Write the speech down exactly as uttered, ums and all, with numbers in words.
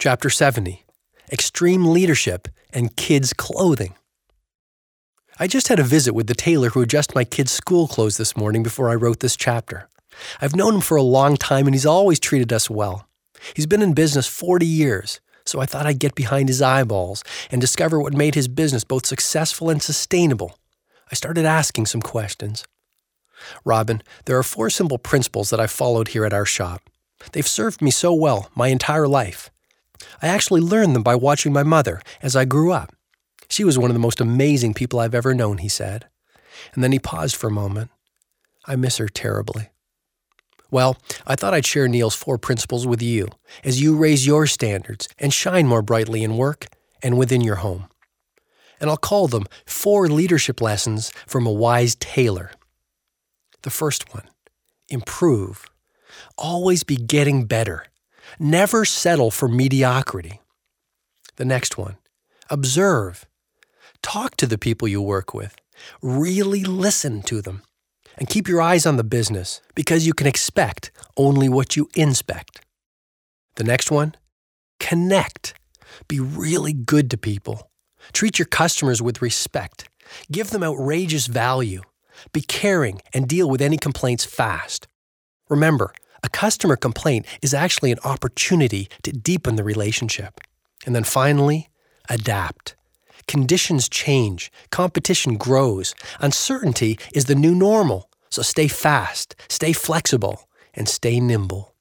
Chapter seventy, Extreme Leadership and Kids' Clothing. I just had a visit with the tailor who adjusted my kids' school clothes this morning before I wrote this chapter. I've known him for a long time and he's always treated us well. He's been in business forty years, so I thought I'd get behind his eyeballs and discover what made his business both successful and sustainable. I started asking some questions. Robin, there are four simple principles that I've followed here at our shop. They've served me so well my entire life. I actually learned them by watching my mother as I grew up. She was one of the most amazing people I've ever known, he said. And then he paused for a moment. I miss her terribly. Well, I thought I'd share Neil's four principles with you as you raise your standards and shine more brightly in work and within your home. And I'll call them four leadership lessons from a wise tailor. The first one, improve. Always be getting better. Never settle for mediocrity. The next one, observe. Talk to the people you work with. Really listen to them. And keep your eyes on the business because you can expect only what you inspect. The next one, connect. Be really good to people. Treat your customers with respect. Give them outrageous value. Be caring and deal with any complaints fast. Remember, a customer complaint is actually an opportunity to deepen the relationship. And then finally, adapt. Conditions change. Competition grows. Uncertainty is the new normal. So stay fast, stay flexible, and stay nimble.